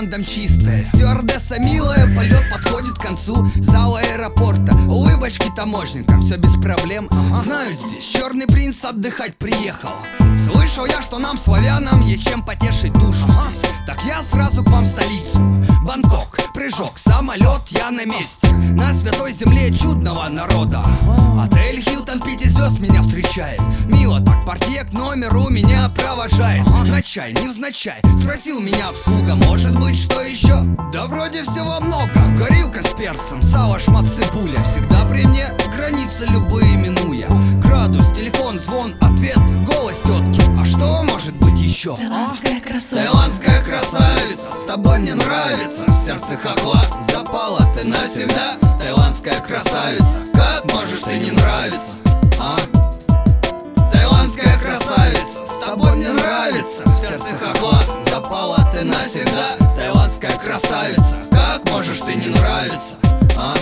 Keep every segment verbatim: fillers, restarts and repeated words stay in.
Таиландом чистая. Стюардесса милая, полет подходит к концу зала аэропорта. Улыбочки таможенникам, все без проблем. Знают здесь, черный принц отдыхать приехал. Слышал я, что нам, славянам, есть чем потешить душу здесь. Так я сразу к вам в столицу. Бангкок, прыжок, самолет, я на месте. На святой земле чудного народа. Отель Хилтон, пяти звезд меня встречает. Мило так, портье к номеру меня провожает. На чай, невзначай, спросил меня обслуга, может быть, что еще? Да вроде всего много. Горилка с перцем, сало, шмат, цибуля. Всегда при мне, границы любые минуя. Градус, телефон, звон, ответ, голос тетки. А что может быть еще? Таиландская красотка. Таиландская красавица, с тобой мне нравится. В сердце хохла запала ты навсегда. Таиландская красавица, как можешь ты не нравиться, а? Таиландская красавица, с тобой мне нравится. В сердце хохла запала ты навсегда. Таиландская красавица, как можешь ты не нравиться, а?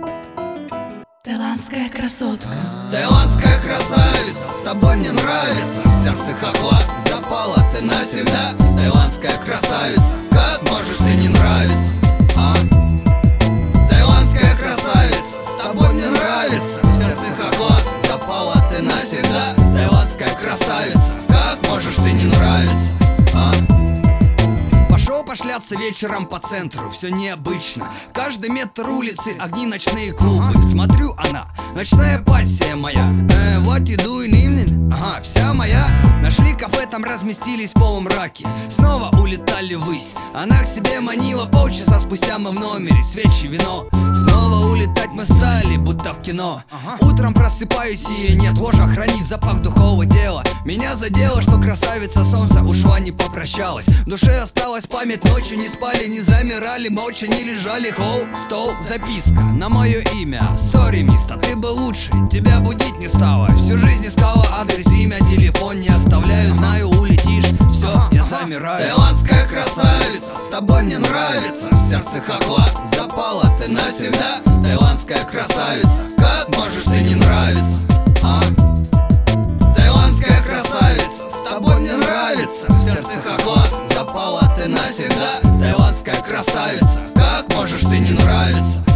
Таиландская красотка. Таиландская красавица, с тобой мне нравится. В сердце хохла запала ты навсегда. Таиландская красавица, как можешь ты не нравиться, а? Таиландская красавица, с тобой мне нравится. В сердце хохла запала ты навсегда. Таиландская красавица, как можешь ты не нравиться, а? Пошел пошляться вечером по центру, все необычно. Каждый метр улицы, огни, ночные клубы. Смотрю, она, ночная пассия моя. э, What you doing evening? Ага, вся моя. Нашли кафе, там разместились в полумраке. Снова улетали ввысь. Она к себе манила, полчаса спустя мы в номере. Свечи, вино. Снова улетать мы стали, будто в кино. Утром просыпаюсь, ее нет. Ложа хранит запах духового тела. Меня задело, что красавица солнца ушла, не попрощалась. В душе осталась память, ночью не спали, не замирали, молча не лежали. Холл, стол, записка на мое имя. Сори, миста, ты был лучше, тебя будить не стала. Всю жизнь искала адрес, имя, телефон не оставляю. Знаю, улетишь, все, я замираю. Таиландская красавица, с тобой мне нравится. В сердце хохла запала ты навсегда. Таиландская красавица, как можешь ты не нравиться, а? Таиландская красавица, с тобой мне нравится. В сердце хохла запала ты навсегда. Таиландская красавица, как можешь ты не нравиться,